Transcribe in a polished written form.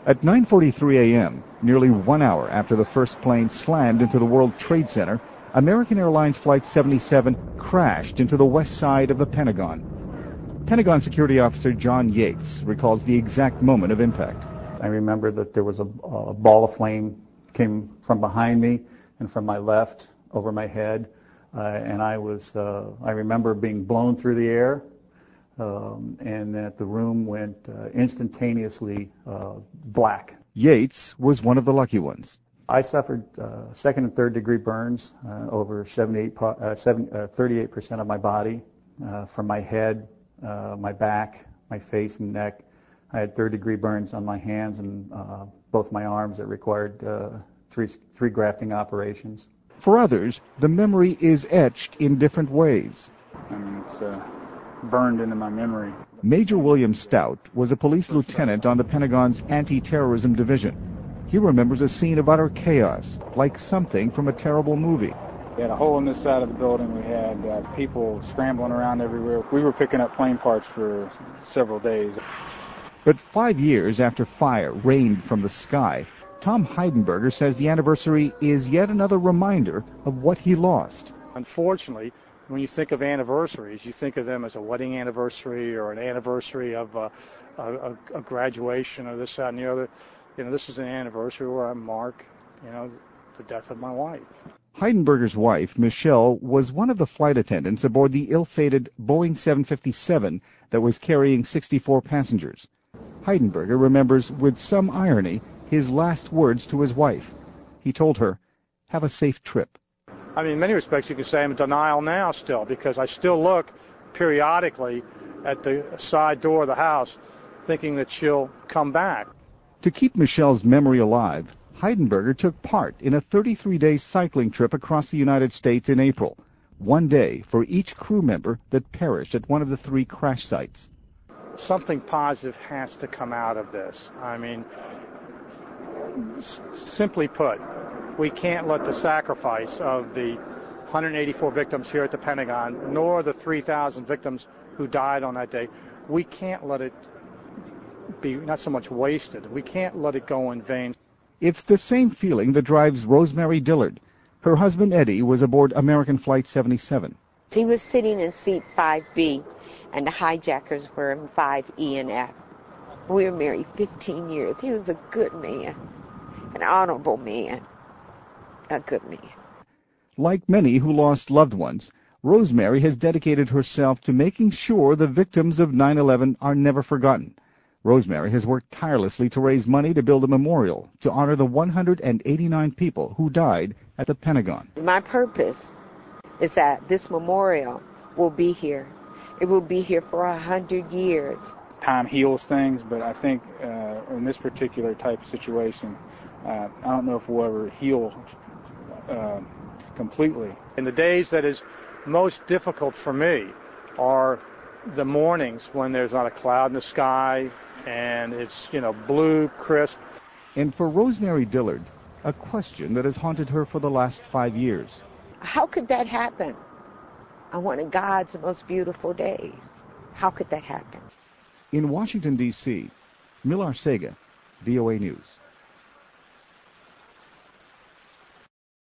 At 9:43 a.m., nearly 1 hour after the first plane slammed into the World Trade Center, American Airlines Flight 77 crashed into the west side of the Pentagon. Pentagon security officer John Yates recalls the exact moment of impact. I remember that there was a ball of flame came from behind me and from my left over my head, and I remember being blown through the air, and that the room went instantaneously black. Yates was one of the lucky ones. I suffered second and third degree burns over 38% of my body, from my head, my back, my face and neck. I had third-degree burns on my hands and both my arms that required three grafting operations. For others, the memory is etched in different ways. I mean, it's burned into my memory. Major William Stout was a police lieutenant on the Pentagon's anti-terrorism division. He remembers a scene of utter chaos, like something from a terrible movie. We had a hole in this side of the building. We had people scrambling around everywhere. We were picking up plane parts for several days. But 5 years after fire rained from the sky, Tom Heidenberger says the anniversary is yet another reminder of what he lost. Unfortunately, when you think of anniversaries, you think of them as a wedding anniversary or an anniversary of a graduation or this, that, and the other. You know, this is an anniversary where I mark, the death of my wife. Heidenberger's wife, Michelle, was one of the flight attendants aboard the ill-fated Boeing 757 that was carrying 64 passengers. Heidenberger remembers with some irony his last words to his wife. He told her, "Have a safe trip." I mean, in many respects, you could say I'm in denial now still, because I still look periodically at the side door of the house thinking that she'll come back. To keep Michelle's memory alive, Heidenberger took part in a 33-day cycling trip across the United States in April, 1 day for each crew member that perished at one of the 3 crash sites. Something positive has to come out of this. I mean, simply put, we can't let the sacrifice of the 184 victims here at the Pentagon, nor the 3,000 victims who died on that day, we can't let it be not so much wasted. We can't let it go in vain. It's the same feeling that drives Rosemary Dillard. Her husband Eddie was aboard American Flight 77. He was sitting in seat 5B, and the hijackers were in 5E and F. We were married 15 years. He was a good man, an honorable man, a good man. Like many who lost loved ones, Rosemary has dedicated herself to making sure the victims of 9/11 are never forgotten. Rosemary has worked tirelessly to raise money to build a memorial to honor the 189 people who died at the Pentagon. My purpose is that this memorial will be here. It will be here for 100 years. Time heals things, but I think in this particular type of situation, I don't know if we'll ever heal completely. And the days that is most difficult for me are the mornings when there's not a cloud in the sky and it's, blue, crisp. And for Rosemary Dillard, a question that has haunted her for the last 5 years. How could that happen on one of God's most beautiful days? How could that happen? In Washington, D.C., Millar Sega, VOA News.